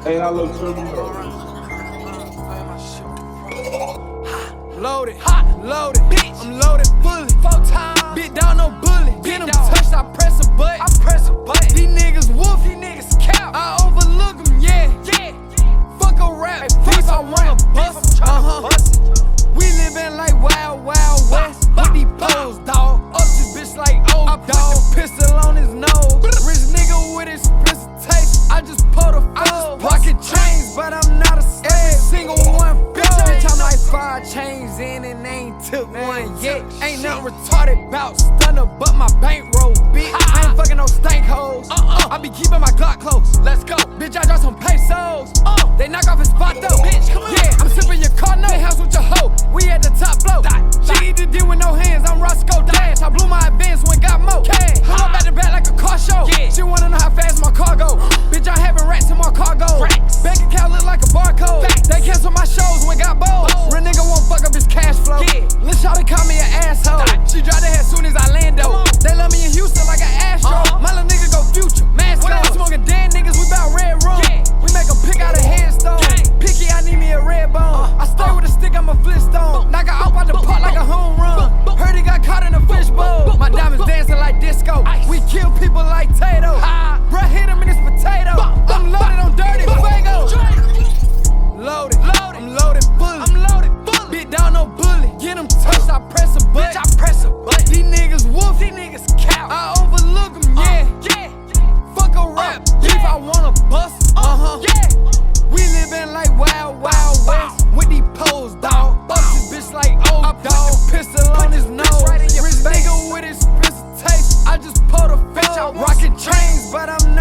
Hey, I look criminal. Loaded, hot, loaded, bitch. I'm loaded fully. 4 times, bit down, no bullet. Get them touched, I press a button. These niggas wolf, these niggas cow. I overlook them, yeah. Fuck a rap, beef, I wanna bust. We living like Wild Wild West. With these poles, dawg. Up this bitch like old dog. Put the pistol on his nose. Rich nigga with expensive taste. I just pulled a fold. Pocket chains, but I'm not a slave. Every single one, bitch. I'm like 5 chains in and ain't took one yet. Ain't nothing retarded bout stunner, but my bankroll, bitch. I ain't fucking no stank hoes. I be keeping my Glock close. Let's go, bitch. I drop some pesos. They knock off his spot though. Bitch, come on. Yeah, I'm sipping your car, no house with your hoe. We at the top floor. She eat the deal with no hands. I'm Roscoe Dash. I blew my advance when got more cash. Hung up at the back like a car show. She wanna know how fast my car go. Bitch, I having racks in my cargo. Bank account look like a barcode. They cancel my shows when got bold. Real nigga won't fuck up his cash flow. Lil' shawty call me an asshole. She dropped her head soon as I land though. They love me in Houston like an Astro. My little nigga go future. Mask on. Smoking dead niggas, we bout red room. We make them pick out a headstone. Picky, I need me a red bone. I stay with a stick, I'm a Flintstone. Knock her off out the park like a home run. Heard he got caught in a fishbowl. My diamonds dancing like disco. We kill people like Tato. Bruh hit him in his potato. I'm loaded on dirty Fago. Loaded, I'm loaded fully. Bit down, no bullet. Get him touched, I press a button. These niggas wolf, these niggas cow. I overlook them, yeah. Fuck a rap, beef, I wanna bust. We living like Wild Wild West. With these poles, dawg. Bust this bitch like old dog. Pistol on his nose. Rich nigga with expensive taste. I just pulled a fold. Rockin' chains, but I'm